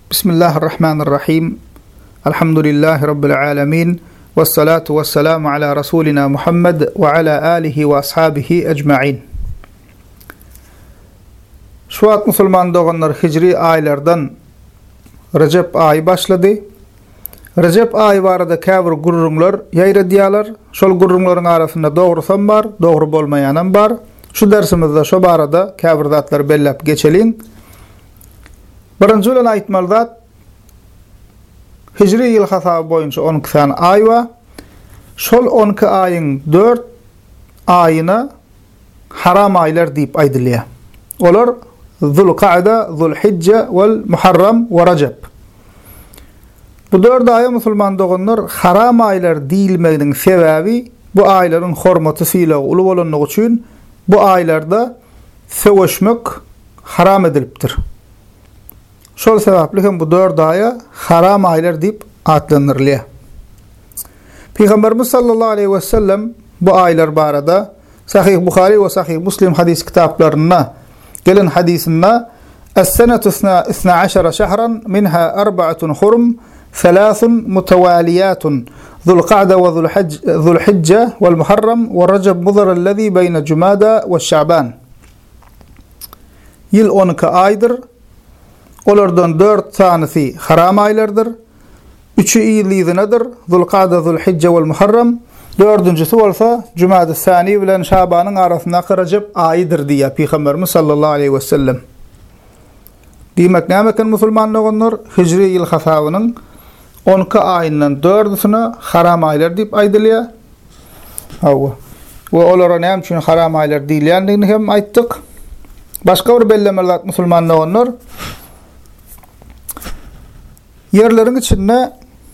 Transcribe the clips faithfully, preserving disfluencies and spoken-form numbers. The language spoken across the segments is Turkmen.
Bismillahirrahmanirrahim. Elhamdülillahi Rabbil alemin. Vessalatu vesselamu ala Rasulina Muhammed ve ala alihi ve ashabihi ecma'in. Şu at musulman doğanlar hicri aylardan Recep ayı başladı. Recep ayı barada käbir gurrunlar ýaýra diýalar. Şol gurrunlaryň arasynda dogrusan bar, dogry bolmaýanam bar. Şu dersimizde şu barada käbir zatlar bellep geçelin. Birinji bilen aýtmaly zat hicri ýyl hasaby boýunça on iki tane ay bar. Şol on iki aýyň dört aýyna haram aýlar diýip aýdylýar. Olar Zulqa'da, Zulhicce wel Muharram we Recep. Bu dört aýa musulman doganlar haram aýlar diýilmeginiň sebäbi bu aýlaryň hormaty syla uly bolanlygy üçin bu aýlarda sevişmek haram edilipdir. Şol sebäpli hem bu dört aýa haram aýlar diýip adlandyrylýar. Peygamberimiz sallallahu aleyhi ve sellem bu aýlar barada Sahih Buhari we Sahih Muslim hadis kitaplarynda gelen hadisinde es-senetu اثنا عشر şehran minha arba'atun hurum thalathun mutawaliyatun Zulqa'da ve Zulhicce ve Muharram ve Recep mudar allazi beyne Cumada ve Şaban. Yıl on iki aydır. Olardan dört tanesi haram aýlardyr. Üçü iyiliğinedir. Zulqa'da, Zulhicce ve Muharram. Dördüncüsü bolsa Cumada Sani bilen Şaban'ın arasyndaky Recep aýydyr diýär Peygamberimiz sallallahu aleyhi ve sellem. Diýmek näme musulman olanlar hicri ýyl hasabynyň on iki aýyndan dördüsine haram aýlar diýip aýdylýar. Hawa. We olara näme üçin haram aýlar diýilýändigini hem aýtdyk. Başga bir bellemeler musulman olanlar yerleriň içinde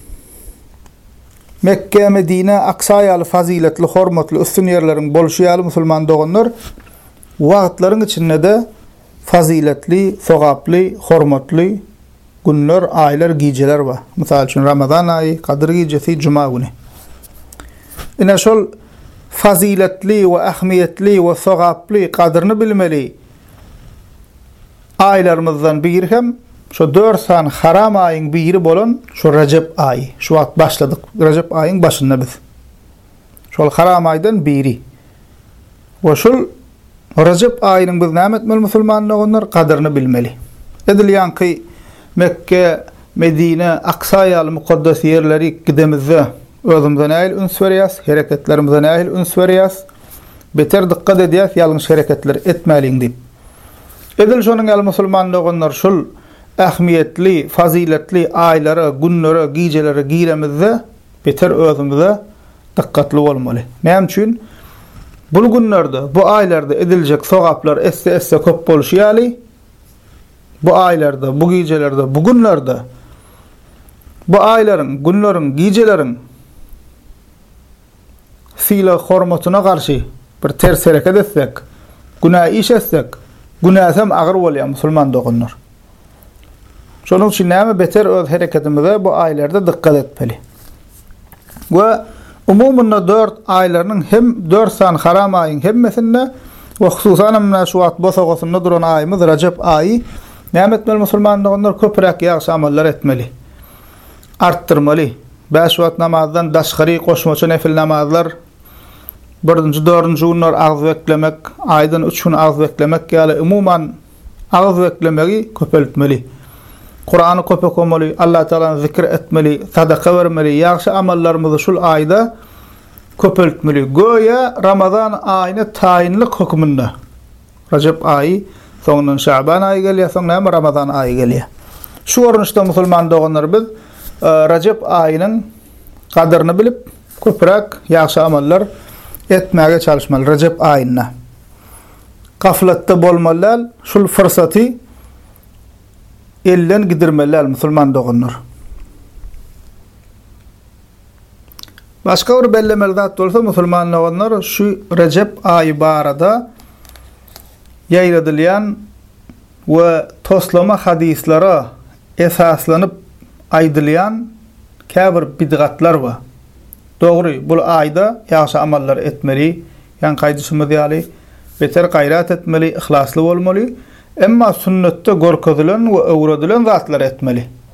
Mekke, Medine, Aksa ýaly faziletli, hormatly, üstün yerleriň bolşy ýaly musulman doganlar wagtlaryň içinde de faziletli, sogaply, hormatly günler, aýlar, gijeler bar. Mysal üçin Ramazan aýy, Kadir gijesi, Juma güni. Ine şol faziletli we ähmiýetli we sogaply kadryny bilmeli aýlarymyzdan biri hem şu dört san haram aýyň biri bolan şu Recep aýy. Şu wagt başladyk. Recep aýyň başynda biz. Şol haram aýdan biri. We şol Recep aýynyň biz näme etmeli musulmanlar kadryny bilmeli. Edilýän ki Mekke, Medine, Aksa ýaly mukaddas yerleri gidemizde özümizden äýl üns berýäs, hereketlerimizden äýl üns berýäs. Beter dikkat edýäs, ýalňyş hereketler etmäliň diýip. Edil şonuň ýaly musulmanlar şol ähmiýetli, faziletli aýlara, günlere, gijelere giremizde beter özümizde dikkatli bolmaly. Näme üçin? Bu günlerde, bu aýlarda ediljek sogaplar esse-esse köp bolşýaly. Bu aýlarda, bu gijelerde, bu günlerde bu aýlaryň, günleriň, gijeleriň fiila hormatyna garşy bir ters hereket etsek, günah iş etsek, günahsam agyr bolýar musulman doganlar. Şonuň üçin näme beter öz hereketimize bu aýlarda dikkat etmeli. We umumunda dört aýlaryň hem dört san haram aýyň hemmesinde we hususan men şu wagt bosagosynda duran aýymyz Recep aýy. Näme etmeli musulman doganlar köpürek ýaxşy amallar etmeli. Arttyrmaly. Beş wagt namazdan daşgary goşmaça nefil namazlar birinji dördünji günler agzy beklemek, aýdan üç gün agzy beklemek ýaly umuman agzy beklemegi köpeltmeli. Kur'any köp okumaly, Allah Taala zikir etmeli, sadaka vermeli, ýaxşy amallarymyzy şol aýda köpeltmeli. Goýa Ramazan aýyny taýinli hukmunda. Recep aýy, soňdan Şaban aýy gelýär, soňdan Ramazan aýy gelýär. Şu ornuşda musulman doganlar biz Recep aýynyň kadryny bilip köpürek ýaxşy amallar etmäge çalışmaly Recep aýyna. Gaflatda bolmalar şol fırsaty elden gidirmeler musulman doganlar. Başka bir bellemeli zat bolsa musulman doganlar şu Recep aýy barada ýaýradylýan we toslama hadislere esaslanyp aýdylýan käbir bidgatlar bar. Dogry, bu aýda ýaxşy amallar etmeli, ýa-ni gaýdysymyz ýaly beter gaýrat etmeli, ihlasly bolmaly. Emma sünnette gorkazylan we öwredilen zatlar etmeli.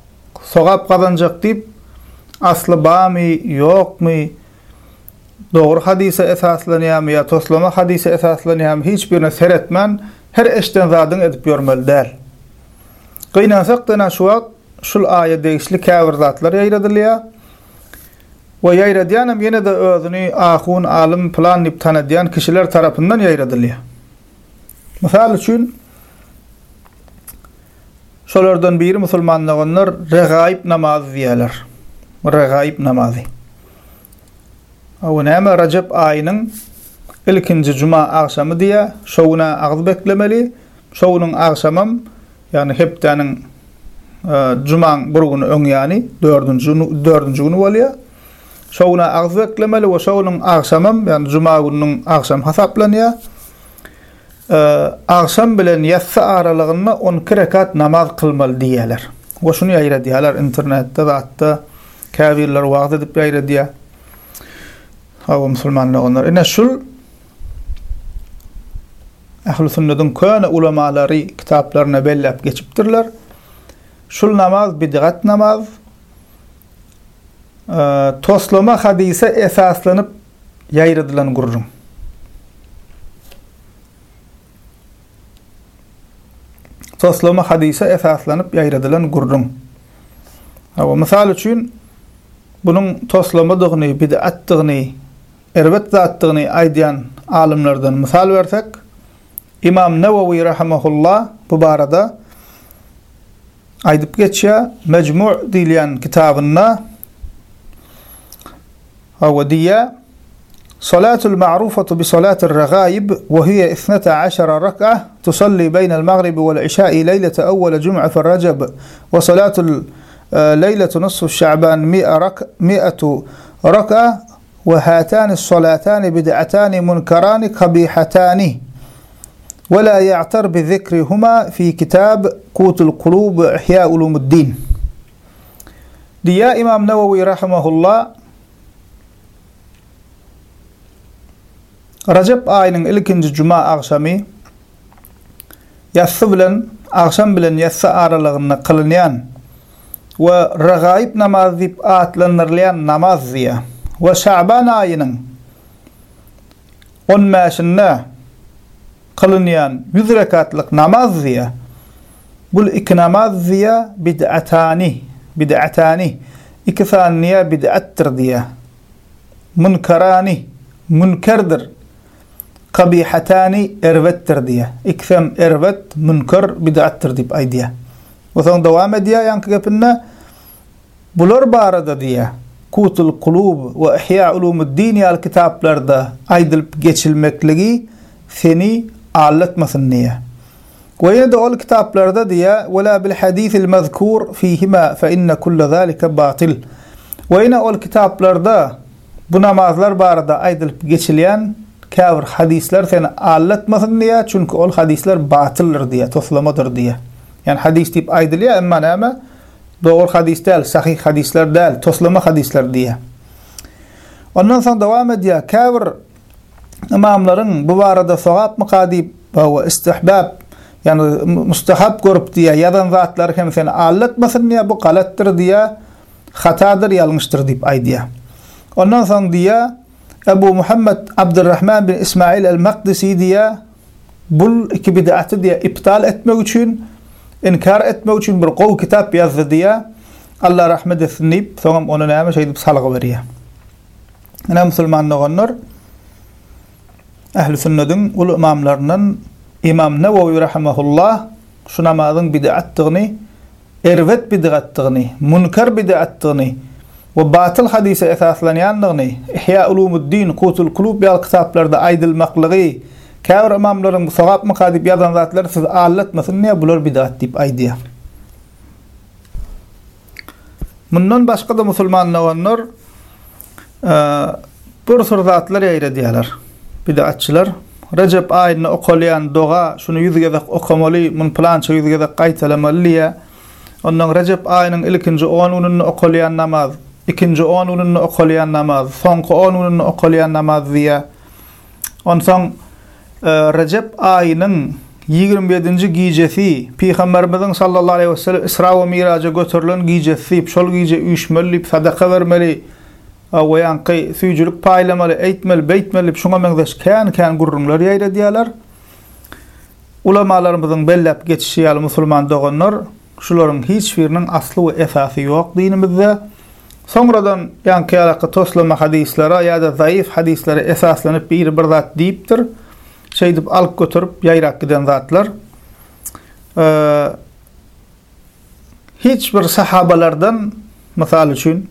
sogap kazanjak deyip aslı bami, yok mu, doğru hadise esaslanıyam ya toslama hadise esaslanıyam hiçbirine seretmen her eşten zadın edip görmeli değil. Kıynasak dana şu vaqt şul ayet değişli kâvir zatlar yayradılıyor. Ve yayradiyanım yine de özünü ahun, alim, plan nip tanıdiyan kişiler tarafından yayradılıyor. Misal için şolardan biri musulmanlar regaib namazı diyorlar. Regaib namazı. O näme Recep ayının ilkinci cuma akşamı diye şouna ağız beklemeli. Şounun akşamım yani heptanın e, cuman bir günü ön yani dördüncü dördüncü günü oluyor. Şouna ağız beklemeli ve şounun akşamım yani cuma gününün akşam hesaplanıyor. E, akşam bilen yatsı aralığında on iki rekat namaz kılmalı diyorlar. Ve şunu yayra diyorlar internette de hatta kâvirler vaaz edip yayra diyor. Hava musulmanlar onlar. Ine şul Ahl-i Sünnet'in köne ulemaları kitaplarına bellep geçiptirler. Şul namaz bid'at namaz e, toslama hadise esaslanıp yayradılan gurrun. Toslama hadise esaslanıp yayradılan gurrun. Hava misal için bunun toslamadığını, bid'attığını, ervet zattığını aydiyan alimlerden misal versek, İmam Nevevi rahimahullah bu barada aydıp geçiyor, Mecmu' diyen kitabında hava diye Salatul ma'rufatu bi salatul regaib ve hiye اثنتا عشر ركعة تصلي بين المغرب والعشاء ليلة أول جمعة في الرجب وصلاة ليلة نصف الشعبان مئة ركعة وهاتان الصلاتان بدعتان منكران قبيحتان ولا يعتر بذكرهما في كتاب قوت القلوب إحياء علوم الدين. Diye İmam Nevevi rahimahullah Recep ayının ilkinci cuma akşamı yatsı bilen akşam bilen yatsı aralığında kılınayan ve regaib namaz deyip atlanırlayan namaz diye ve Şaban ayının on beşinde kılınayan yüz rekatlık namaz diye bu iki namaz diye bid'atani bid'atani iki saniye bid'attır diye münkerani münkerdir kabihatani ervettir diye ikisem ervet münker bid'attır deyip ay diye ve sonra devam ediyor yankı gapinne bular barada diye Kutul Kulub ve İhya Ulumuddin yal kitaplarda aydılıp geçilmekliği seni ağlatmasın diye. Ve yine de o kitaplarda diye وَلَا بِالْحَدِيثِ الْمَذْكُورِ فِيهِمَا فَإِنَّ كُلَّ ذَٰلِكَ بَاطِلِ. Ve yine o kitaplarda bu namazlar barada aydılıp geçilen kâvir hadisler seni ağlatmasın diye çünkü o hadisler batıldır diye, toslamadır diye. Yani hadis deyip aydılıyor ama nema doğru hadis değil, sahih hadisler değil, toslama hadisler diye. Ondan sonra devam ediyor. Kâvir imamların bu barada savab mukadib ve istihbab yani mustahab görüp diye yadan zatları hem seni ağlatmasın diye bu galattır diye hatadır, yanlıştır deyip ay diye. Ondan sonra diye Ebu Muhammed Abdurrahman bin İsmail el-Makdisi diye bu iki bid'atı diye iptal etmek için inkar etmek için bir kov kitap yazdı diye Allah rahmet etsin deyip sonra onu neyme şey deyip salığı veriyor. Yine Müslümanlar onlar Ahl-i Sünnet'in ulu imamlarının İmam Nevevi rahimahullah şu namazın bid'attığını ervet bid'attığını münker bid'attığını ve batıl hadise esaslayanlığını İhya Ulumuddin Kutul Kulub yal kitaplarda aydılmaklığı kâvir imamların savab mukadib yazan zatları siz ağlatmasın niye bular bid'at deyip ay diye. Bundan başka da Müslümanlar onlar bir sürü zatlar yayra diyorlar. Bid'atçılar Recep ayını okulayan doğa şunu yüz gezek okumalı, mun plança yüz gezek qaytalamalı diye. Ondan Recep ayının ilkinci on ununu okulayan namaz, ikinci on ununu okulayan namaz, sonki on ununu okulayan namaz diye. Ondan e, Recep ayının yigirmi yedinci gecesi Peygamberimizin sallallahu aleyhi ve sellem Isra ve Miraca götürülen gecesi, şol gece uyuşmalı, sadaka vermeli, o yankı süycülük paylamalı, eytmeli, beytmeli, şuna mengdeş kan kan gurrunlar yayra diyalar. Ulamalarımızın bellep geçişiyalı musulman doğanlar, şuların hiçbirinin aslı ve esası yok dinimizde. Sonradan yankı alaka toslama hadislere ya da zayıf hadislere esaslanıp bir bir zat deyiptir. Şey deyip alıp götürüp yayrak giden zatlar. Ee, hiçbir sahabalardan misal için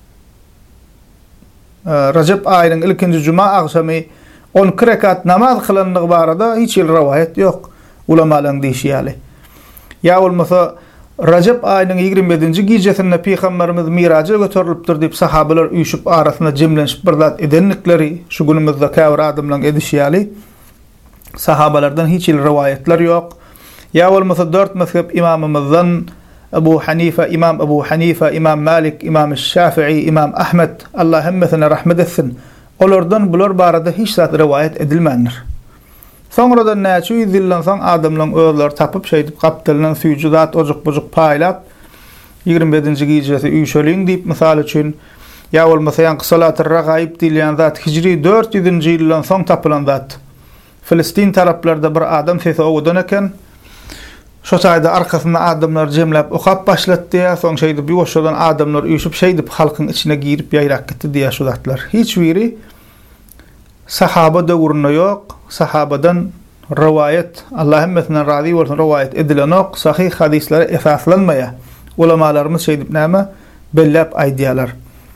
e, Recep ayının ilkinci cuma akşamı on rekat namaz kılanlığı barada hiç il rivayet yok. Ulamaların deyişiyali. Ya olmasa Recep ayının yigirmi yedinci gecesinde Peygamberimiz Miraca götürülüptür deyip sahabalar uyuşup arasında cemlenip bir zat edenlikleri şu günümüzde kavr adımla edişiyali. Sahabalardan hiç il rivayetler yok. Ya olmasa dört mezhep imamımızdan Ebu Hanife, İmam Ebu Hanife, İmam Malik, İmam Şafii, İmam Ahmed, Allah hemmesine rahmet etsin. Onlardan bular barada hiç zat rivayet edilmenir. Sonradan näçe yüzyıldan soň adamlaryň özleri tapyp şeýdip kapdylynyň süýjüdat ojak bojak paýlap yigirmi yedinci gecesi üýşeliň diýip mysal üçin ya bolmasa ýa salat-ı ragaib diýilen zat hicri dört yüzüncü ýyldan soň tapylan zat. Filistin taraplarda bir adam sesi owadan eken şo taýda arkasynda adamlar jemläp okap başlatdy ýa soň şeýdip ýoşadan adamlar üýşüp şeýdip halkyň içine girip ýaýrak gitdi diýär şu zatlar. Hiç biri sahaba döwründe yok. Sahabadan rivayet Allah hemmetinden razı bolsun rivayet edilen ok sahih hadislere esaslanmaya ulamalarımız şey dip näme bellep aýdýarlar.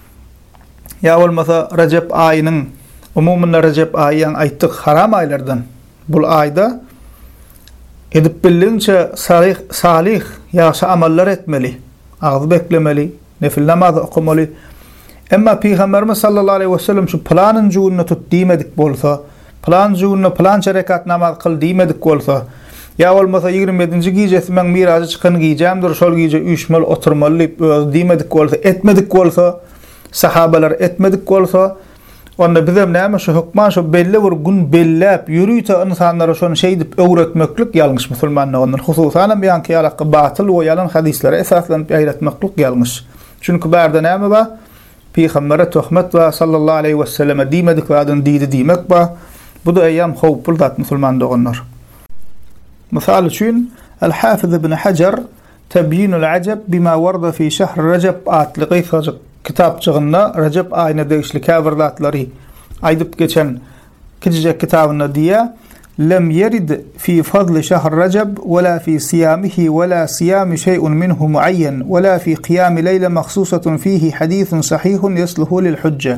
Ya bolmasa Recep ayının umumunda Recep ayýan aýtdyk haram aýlardan bul aýda edip bilinçe salih salih ýaşy amallar etmeli, agzy beklemeli, nefil namaz okumaly. Emma Peygamberimiz sallallahu aleyhi ve sellem şu planın juğunna tut diýmedik bolsa, plan juğunna plan rekat namaz kıl diýmedik bolsa, ya olmasa yigirmi yedinci gecesi men miraja çykan gijemdir, şol gije üýşmeli oturmaly diýmedik bolsa, etmedik bolsa, sahabalar etmedik bolsa, onda bizem näme şu hukman şu belli bir gün bellep ýürüýte insanlara şonu şey dip öwretmeklik ýalňyş musulmanlygynyň hususan ýa-ni ýalaqy batyl we ýalan hadislere esaslanyp ýaýratmaklyk ýalňyş. Çünki bärde näme ba? Peygamber'e töhmet ve sallallahu aleyhi ve selleme diýmedik we adyn diýdi diýmek ba. Bu da eýam howpul zat musulman doganlar. Misal üçin El-Hafiz ibn Hajar Tebyinul Acab bima warada fi şehr Recep adly gyýsajyk kitapçygynda Recep aýyna degişli käbir zatlary aýdyp geçen kijek kitabyna diýe lem yerid fi fadl şehr Recep we la fi siyamihi we la siyami şey'un minhu muayyan we la fi qiyam leyle mahsusatun fihi hadisun sahihun yasluhu lil hujje.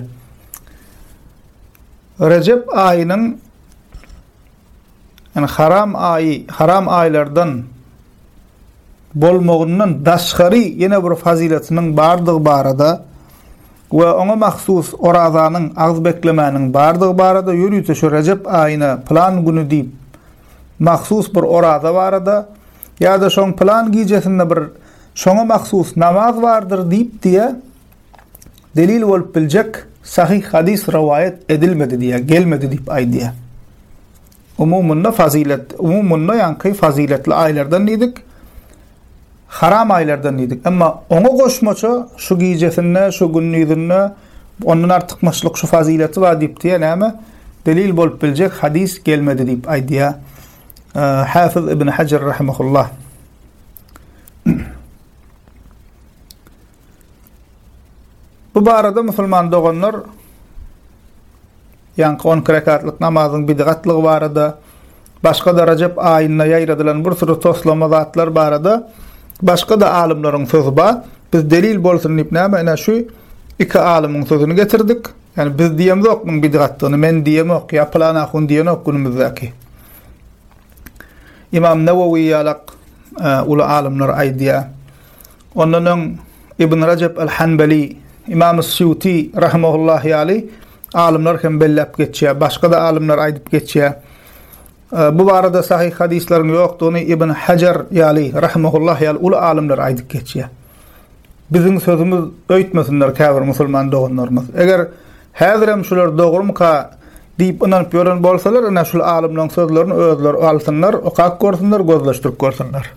Recep aýynyň yani haram aýy haram aýlardan bolmagyndan daşgary ýene bir faziletiniň bardygy barada we ona mahsus orazanyň agz beklemäniň bardygy barada ýürüýse şu Recep aýyna plan güni diýip mahsus bir oraza barada ýa-da şoň plan gijesinde bir şoňa mahsus namaz bardyr diýip diýe delil bolup biljek sahih hadis rivayet edilmedi diye, gelmedi diýip aýdýar. Umumunda fazilet, umumunda ýanky faziletli aýlardan diýdik. Haram aýlardan diýdik. Emma ona goşmaça şu gijesinde, şu günniýinde ondan artykmaçlyk şu fazileti bar diýip diýe näme? Delil bolup biljek hadis gelmedi diýip aýdýar. Hafiz ibn Hajar rahimahullah. Bu barada musulman doganlar ýa-ni on rekatlyk namazyň bidgatlygy barada, başga da Recep aýyna ýaýradylan bir sürü toslama zatlar barada başga da alimlaryň sözü bar. Biz delil bolsun diýip näme ene şu iki alimyň sözüni getirdik. Yani biz diýemok bu bidgatlygyny, men diýemok, ýa plana hun diýenok günümüzdäki. İmam Nawawi ýalak ulu alimler aýdýar. Ondan İbn Recep el-Hanbali, İmam Suyuti rahimehullah ýaly alimler hem bellep geçýär. Başga da alimler aýdyp geçýär. Bu barada sahih hadislerin ýokdugyny İbn Hajar ýaly rahimehullah ýaly ulu alimler aýdyp geçýär. Biziň sözümüz öýtmesinler käbir musulman doganlarymyz. Eger häzirem şular dogurmy ka deyip inanıp gören bolsalar ana şul alimlerin sözlerini özleri alsınlar, okak görsünler, gözleştirip görsünler.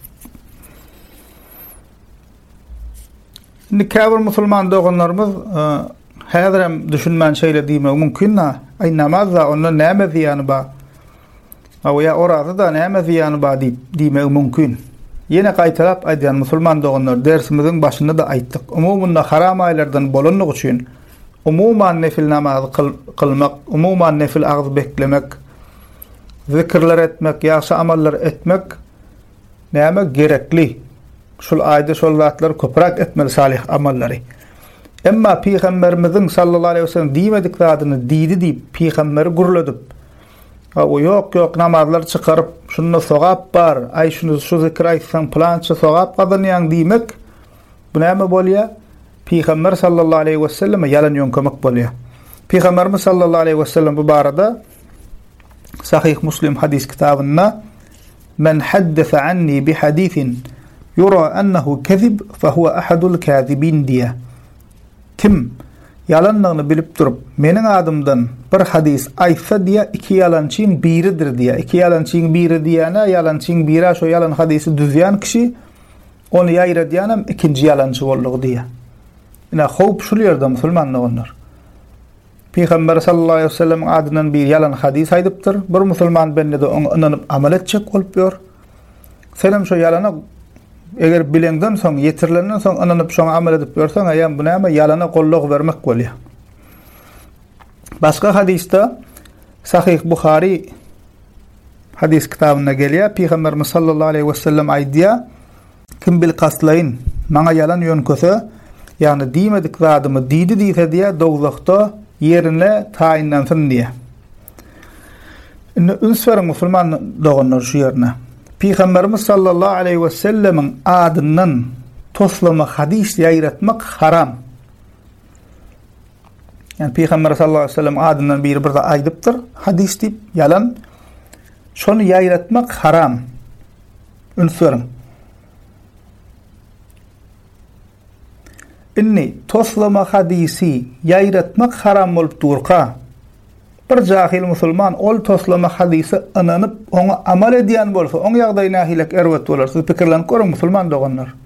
Şimdi kâfir musulman doğanlarımız häzir hem düşünmän şeýle diýmek mümkin na. Ay namazda onda näme ziýany bar? Aw ya orada da näme ziýany bar diýip diýmek mümkin. Yine gaýtarap aýdýan musulman doğanlar dersimiziň başynda da aýtdyk. Umumunda haram aýlardan bolanlyk üçin umuman nefil namaz kılmak, umuman nefil ağız beklemek, zikirler etmek, ýaşy amallar etmek näme gerekli. Şol aýda şol zatlar köprak etmeli salih amallary. Emma Peygamberimiziň sallallahu aleyhi ve sellem diýmedik zadyny diýdi diýip peýgamberi guruladyp, o ýok ýok namazlar çykaryp, şunu sogap bar, ay şunu şu zikir aýtsaň plança sogap gazanýan diýmek, bu näme bolýar? Peygamber sallallahu aleyhi ve sellem yalan ýönkemek bolýar. Peygamberimiz sallallahu aleyhi ve sellem bu barada Sahih Muslim hadis kitabynda men haddasa anni bi hadisin yura annahu kezib fa huwa ahadul kazibin diye. Kim yalanlygyny bilip durup meniň adymdan bir hadis aýtsa diye iki yalançyň biridir diye. İki yalançyň biri diýene yalançyň biri şo yalan hadisi düzýän kişi onu ýaýra diýenem ikinji yalançy boldygy diye. Ina hop şul ýerde musulmanlar onlar. Peygamber sallallahu aleyhi ve sellem adından bir yalan hadis aýdypdyr. Bir musulman bende de oňa inanyp amal etjek bolup ýör. Senem şo yalana eger bilenden soň ýetirilenden soň inanyp şoňa amal edip ýörseň, aýam bu näme yalana golluk bermek bolýar. Başga hadisde Sahih Buhari hadis kitabynda gelýär. Peygamberimiz sallallahu aleyhi ve sellem aýdýar: kim bil qaslayn maňa yalan ýönköse, yani diýmedik zadymy diýdi diýse diýe dowlukda yerine taýinlensin diýe. Indi ünswer musulman doğanlar şu ýerine. Peygamberimiz sallallahu aleyhi ve sellemin adından toslama hadis ýaýratmak haram. Yani Peygamber sallallahu aleyhi ve sellem adından bir bir de aýdypdyr, hadis diýip yalan. Şonu ýaýratmak haram. Ünswer. Inni toslama hadisi ýaýratmak haram bolup durka. Bir jahil musulman ol toslama hadisi ananyp oňa amal edýän bolsa, oň ýagdaýyna hilek erwet bolar. Siz pikirlenip görüň musulman doganlar.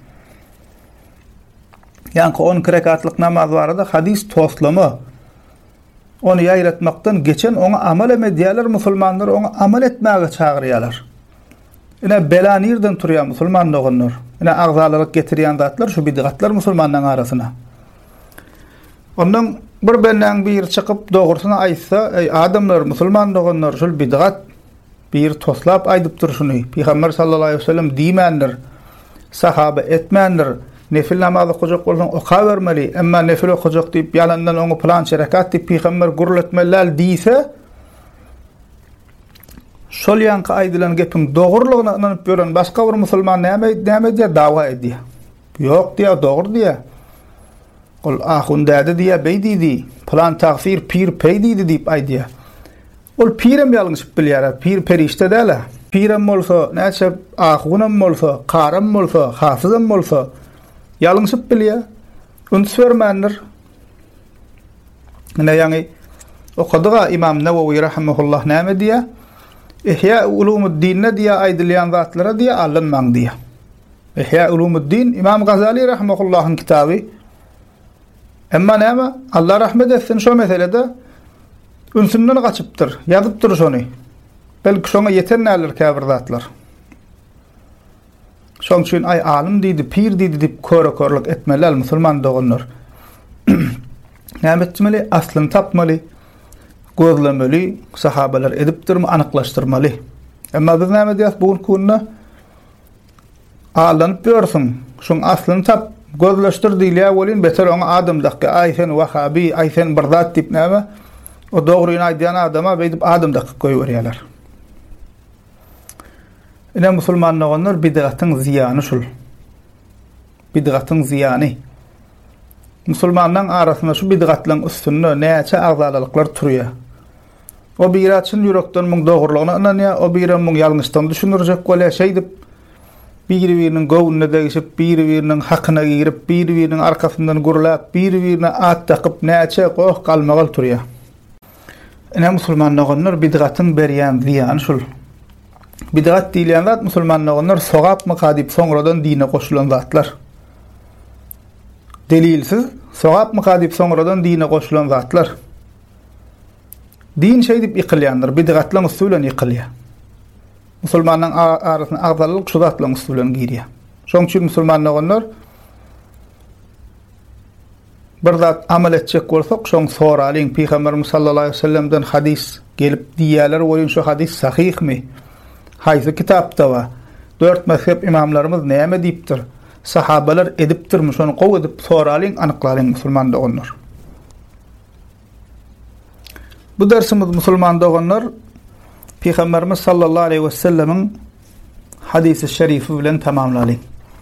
Yani on rekatlyk namaz barada hadis toslama onu ýaýratmakdan geçen oňa amal edýärler, musulmanlar oňa amal etmäge çagyrýarlar. Ine bela nirden turýar musulman doganlar. Ine agzalyk getirýän zatlar şu bidgatlar musulmanlaryň arasyna. Ondan bir benden bir çykyp dogrusyna aýtsa, ey adamlar, musulman doganlar şol bidgat bir toslap aýdypdyr şuny. Peygamber sallallahu aleyhi ve sellem diýmändir, sahaba etmändir, nefil namazy okujak bolsaň oka bermeli, emma nefil okujak diýip ýalandan oňa plan şerekat diýip Peygamber gurultmalar diýse, şol ýanky aýdylan gepiň dogrulygyna inanyp gören başga bir musulman näme näme diýe dawa edýär. Ýok diýe, dogry diýe. Ol ahundada diýe beýdi, plan tagfir pir peýdi diýip aýdýar. Ol pirem ýalňyş bilýär, pir perişte däle. Pirem bolsa, näçe ahunam bolsa, qaram bolsa, hafızam bolsa ýalňyş bilýär. Ünswermändir. Näme ýani okadyga İmam Nawawi rahimahullah näme diýär? İhya ulumuddin diye aydılyan zatlara diye alınman diye. İhya ulumuddin İmam Gazali rahmetullah'ın kitabı. Emma näme? Allah rahmet etsin şu meselede ünsünden kaçıptır. Yazıptır şonu. Belki şona yeter näler käbir zatlar. Şoň üçin ay alim diýdi, pir diýdi diýip köre körlük etmeler musulman doganlar. Näme etmeli? Aslyn tapmaly. Gözlemeli, sahabeler edipdirmi, anyklaşdyrmaly. Emma biz näme diýäs bu kunna? Alanyp ýörsiň, şoň aslyny tap, gözleşdir diýilýär bolyn, beter oňa adamdaky aýsen wahabi, aýsen bir zat diýip näme? O dogry aýdýan adama beýdip adamdaky goýberýärler. Ine musulman olanlar bidgatyň ziýany şul. Bidgatyň ziýany. Musulmanlaryň arasynda şu bidgatlaryň üstünde näçe agzalyklar turýar. O biratçyn ýürekden muň dogrulygyna inanýar, o biram muň ýalňyşdan düşünürjek bolýar, şeý dip bir-biriniň gowunyna degişip, bir-biriniň hakyna girip, bir-biriniň arkasyndan gurulap, bir-birine at takyp näçe goýuk galmagal turýar. Ene musulmanlar bid'atın berýän ziýany şol. Bid'at diýilen zat musulmanlar sogap mı kadip soňradan dine goşulan zatlar. Delilsiz sogap mı kadip soňradan dine goşulan zatlar. Din şey dip ýykylýandyr, bid'atlaň usulen ýykylýar. Musulmanyň arasyna agdalyk şu zatlaň usulen girýär. Şoň üçin musulmanlar bir zat amal etjek bolsak, şoň soralyň Peýgamberimiz sallallahu aleyhi ve sellemden hadis gelip diýýärler, bolýan şu hadis sahihmi? Haýsy kitapda wa? Dört mezhep imamlarymız näme diýipdir? Sahabalar edipdirmi? Şonu gowy edip soralyň, anyklaryň musulman doganlar. Bu dersimiz musulman doganlar Peýgamberimiz sallallahu aleyhi ve sellemin hadisi şerifi bilen tamamlalyň.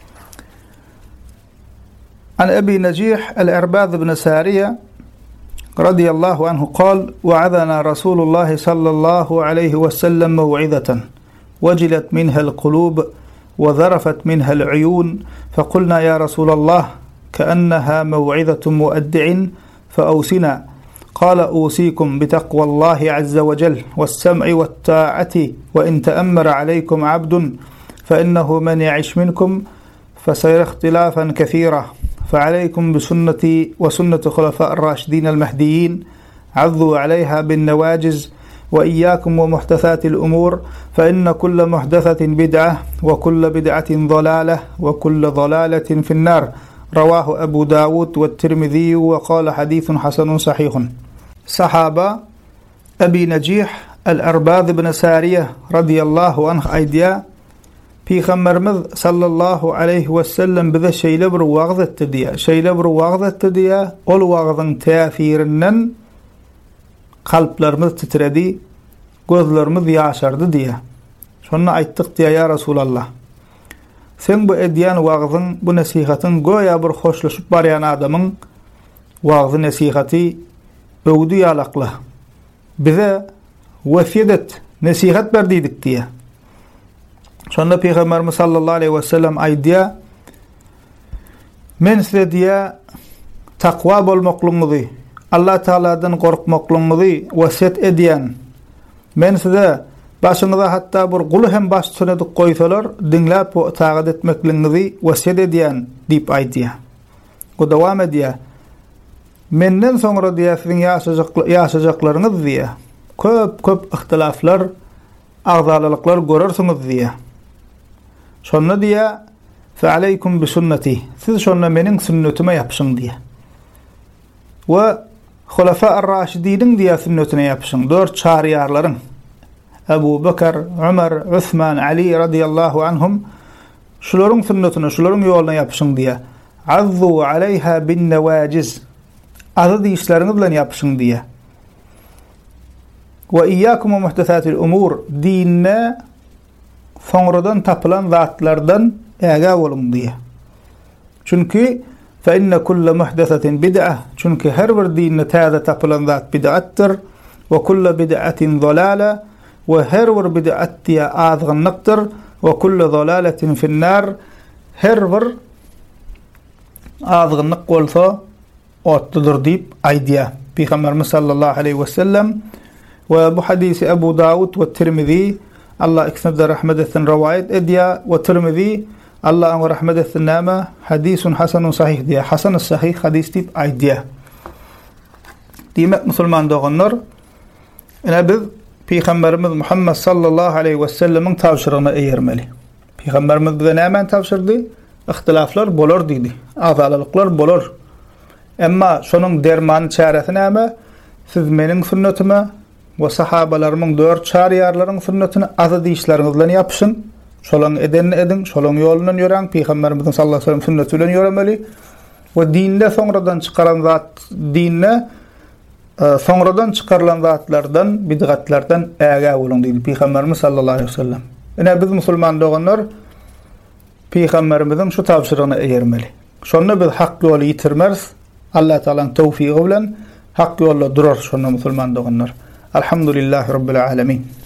عن أبي نجيح الأرباذ بن سارية رضي الله عنه قال وعظنا رسول الله صلى الله عليه وسلم موعظة وجلت منها القلوب وذرفت منها العيون فقلنا يا رسول الله كأنها موعظة مؤدع فأوصنا قال أوصيكم بتقوى الله عز وجل والسمع والطاعة وإن تأمر عليكم عبد فإنه من يعش منكم فسيرى اختلافا كثيرا فعليكم بسنتي وسنة خلفاء الراشدين المهديين عضوا عليها بالنواجز وإياكم ومحدثات الأمور فإن كل محدثة بدعة وكل بدعة ضلالة وكل ضلالة في النار رواه أبو داود والترمذي وقال حديث حسن صحيح. صحابة أبي نجيح الأرباذ بن سارية رضي الله عنه أيديا Peygamberimiz sallallahu aleyhi ve sellem bize şeýle bir wagt etdi diýär. Şeýle bir wagt etdi diýär. Ol wagtyň täsirinden kalplerimiz titredi, gözlerimiz ýaşardy diýär. Şonu aýtdyk diýär ya Rasulullah. Sen bu edýän wagtyň, bu nasihatyň goýa bir hoşlaşyp barýan adamyň wagty nasihaty öwdü ýalakly. Bize wesiýet nasihat berdidik diýär. Şonda Peýgamberimiz sallallahu aleyhi ve sellem aýdýar: "Men size diýär takwa bolmaklygyňyzy, Allah Taala'dan gorkmaklygyňyzy wesiýet edýän. Men size başyňyza hatda bir guly hem baş tutup goýsalar, diňläp taýat etmekligiňizi wesiýet edýän" diýip aýdýar. O dowam edýär: "Menden soňra diýär siziň ýaşajaklaryňyz diýär. Köp köp ihtilaflar, agzalylyklar görersiňiz diýär. Şonna diýär: "Fa aleykum bi sunnati." Siz şonna meniň sünnetime ýapyşyň diýär. We Hulafa'ar Raşidin diýär sünnetine ýapyşyň. Dört çaryarlaryň Abu Bakr, Umar, Usman, Ali radiyallahu anhum şularyň sünnetine, şularyň ýoluna ýapyşyň diýär. Azzu aleyha bin nawajiz. Azady işleriňiz bilen ýapyşyň diýär. Ve iyyakum ve muhdesatil umur. Dinne soňradan tapılan zatlardan äge bolun diýär. Çünki fe inne kulle muhdesatin bid'ah. Çünki her bir dinne täze tapılan zat bid'atdir. Ve kulle bid'atin zalala. Ve her bir bid'at diýär azgynlykdyr. Ve kulle zalalatin finnar. Her bir azgynlyk bolsa otdyr diýip aýdýar. Peýgamberimiz sallallahu aleyhi ve sellem ve bu hadisi Abu Dawud ve Tirmizi Allah ikisine rahmet etsin rivayet edýär ve Tirmizi Allah ona rahmet etsin näme hadisun hasanun sahih diýär. Hasan sahih hadis diýip aýdýar. Diýmek musulman doganlar, ene biz Peýgamberimiz Muhammed sallallahu aleyhi ve sellemiň tawşyrygyna eýermeli. Peýgamberimiz bize näme tawşyrdy? İhtilaflar bolar diýdi. Azalyklar bolar. Emma şonuň dermany çäresi näme? Siz meniň sünnetime ve sahabalarımın dört çaryarlaryň sünnetini azady işleriňiz bilen ýapyşyň. Şolaň eden edin, şolaň ýolundan ýören Peýgamberimiz sallallahu aleyhi ve sellem sünneti bilen ýöremeli. We dinde soňradan çykaran zat dinne soňradan çykarylan zatlardan, bid'atlardan äge bolun diýdi Peýgamberimiz sallallahu aleyhi ve sellem. Ene biz musulman doganlar Peýgamberimiziň şu tawşyrygyna eýermeli. Şonda biz hak ýoly ýitirmez. Allah Taala'nın tawfiqi bilen hak ýolda durar şonda musulman doganlar. Elhamdülillahi Rabbil alemin.